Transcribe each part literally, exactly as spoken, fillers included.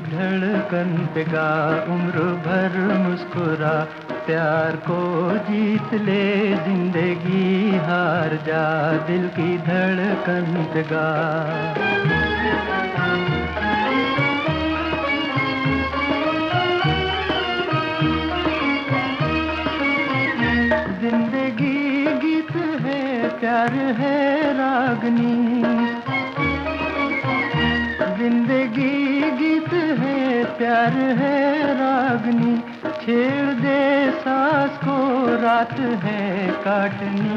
धड़कन पे गा, उम्र भर मुस्कुरा, प्यार को जीत ले, जिंदगी हार जा, दिल की धड़कन पे गा। जिंदगी गीत है, प्यार है रागनी, जिंदगी गीत है, प्यार है रागनी, छेड़ दे सांस को, रात है काटनी,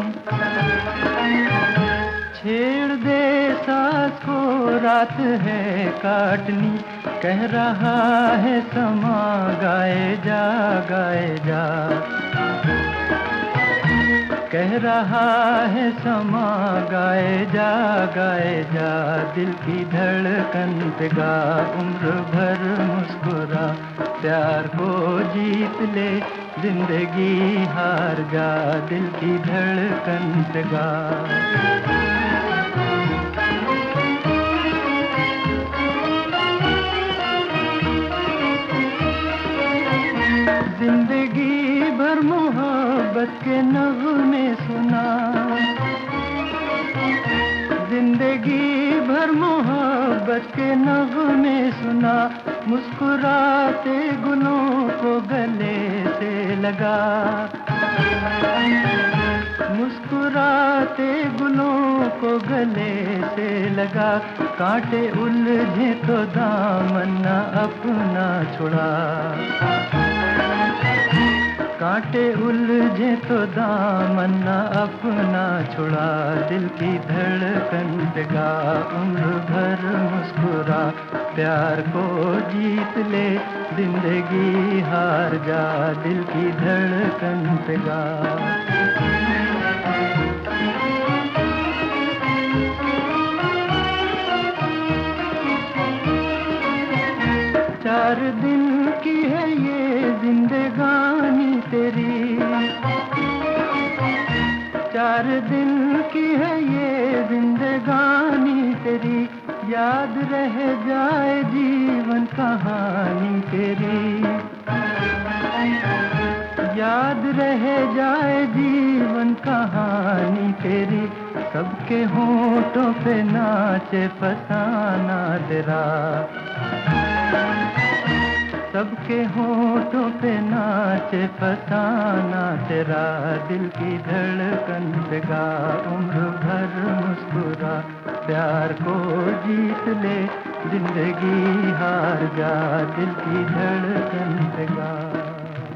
छेड़ दे सांस को, रात है काटनी, कह रहा है समा, गाए जा गाए जा, कह रहा है समा, गाए जा गाए जा, दिल की धड़कन पे गा, उम्र भर मुस्कुरा, प्यार को जीत ले, जिंदगी हार जा, दिल की धड़कन पे गा। जिंदगी भर मोहब्बत के नग़्मे सुना, जिंदगी भर मोहब्बत के नग़्मे सुना, मुस्कुराते गुलों को गले से लगा, मुस्कुराते गुलों को गले से लगा, कांटे उलझे तो दामन न अपना छुड़ा, कांटे उलझे तो दामन न अपना छुड़ा, दिल की धड़कन पे गा, उम्र भर मुस्कुरा, प्यार को जीत ले, जिंदगी हार जा, दिल की धड़कन पे गा। चार दिन की है ये जिंदगानी तेरी, चार दिन की है ये जिंदगानी तेरी, याद रह जाए जीवन कहानी तेरी, याद रह जाए जीवन कहानी तेरी, सबके होठों पे नाचे फसाना तेरा, सबके होठों पे नाचे फसाना तेरा, दिल की धड़कन पे गा, उम्र भर मुस्कुरा, प्यार को जीत ले, जिंदगी हार जा, दिल की धड़कन पे गा।